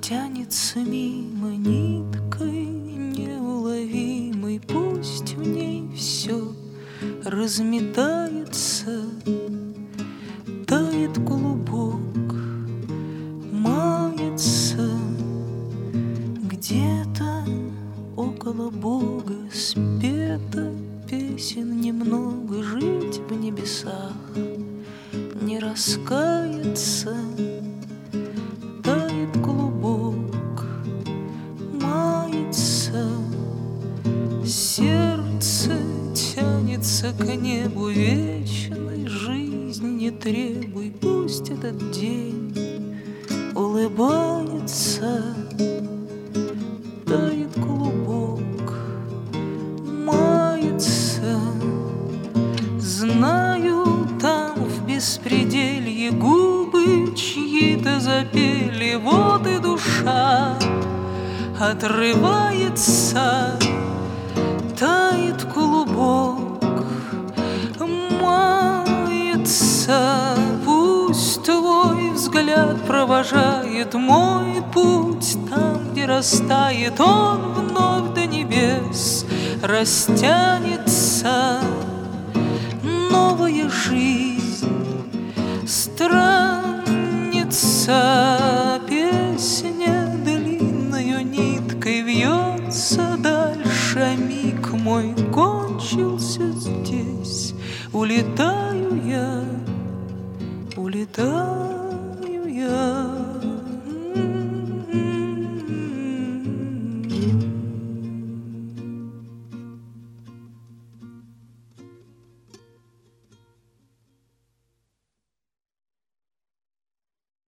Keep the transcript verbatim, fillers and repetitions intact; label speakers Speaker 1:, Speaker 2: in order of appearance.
Speaker 1: тянется мимо ниткой неуловимой, пусть в ней все разметается, тает клубок, мается где-то около Бога, спета песен немного, жить в небесах, не раскаяться. Тает клубок, мается, сердце тянется к небу, вечной жизни не требуй, пусть этот день улыбается. Тает клубок, мается, знаю, там в беспределье губы чьи-то запели, вот и душа отрывается. Тает клубок, мается, пусть твой взгляд провожает мой путь, там, где растает он вновь до небес, растянется новая жизнь, странница, песня длинною ниткой вьется дальше, а миг мой кончился здесь. Улетаю я, улетаю я.